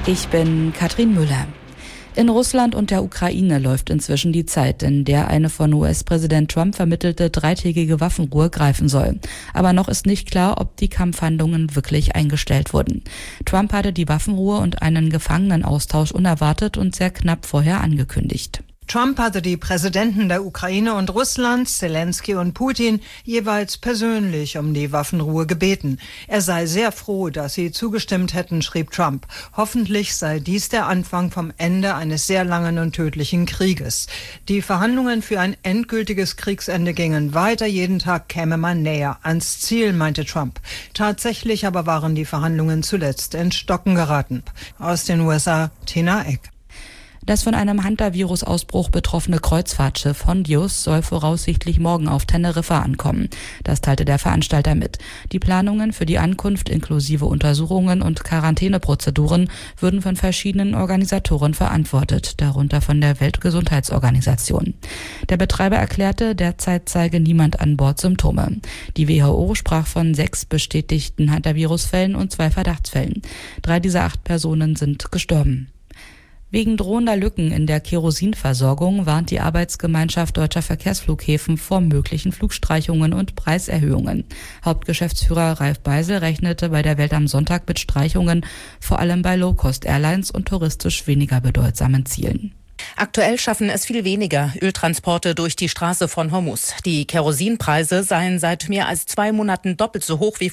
Ich bin Katrin Müller. In Russland und der Ukraine läuft inzwischen die Zeit, in der eine von US-Präsident Trump vermittelte dreitägige Waffenruhe greifen soll. Aber noch ist nicht klar, ob die Kampfhandlungen wirklich eingestellt wurden. Trump hatte die Waffenruhe und einen Gefangenenaustausch unerwartet und sehr knapp vorher angekündigt. Trump hatte die Präsidenten der Ukraine und Russlands, Zelensky und Putin, jeweils persönlich um die Waffenruhe gebeten. Er sei sehr froh, dass sie zugestimmt hätten, schrieb Trump. Hoffentlich sei dies der Anfang vom Ende eines sehr langen und tödlichen Krieges. Die Verhandlungen für ein endgültiges Kriegsende gingen weiter. Jeden Tag käme man näher ans Ziel, meinte Trump. Tatsächlich aber waren die Verhandlungen zuletzt ins Stocken geraten. Aus den USA, Tina Eck. Das von einem Hantavirus-Ausbruch betroffene Kreuzfahrtschiff Hondius soll voraussichtlich morgen auf Teneriffa ankommen. Das teilte der Veranstalter mit. Die Planungen für die Ankunft inklusive Untersuchungen und Quarantäneprozeduren würden von verschiedenen Organisatoren verantwortet, darunter von der Weltgesundheitsorganisation. Der Betreiber erklärte, derzeit zeige niemand an Bord Symptome. Die WHO sprach von 6 bestätigten Hantavirus-Fällen und 2 Verdachtsfällen. 3 dieser 8 Personen sind gestorben. Wegen drohender Lücken in der Kerosinversorgung warnt die Arbeitsgemeinschaft Deutscher Verkehrsflughäfen vor möglichen Flugstreichungen und Preiserhöhungen. Hauptgeschäftsführer Ralf Beisel rechnete bei der Welt am Sonntag mit Streichungen, vor allem bei Low-Cost-Airlines und touristisch weniger bedeutsamen Zielen. Aktuell schaffen es viel weniger Öltransporte durch die Straße von Hormuz. Die Kerosinpreise seien seit mehr als 2 Monaten doppelt so hoch wie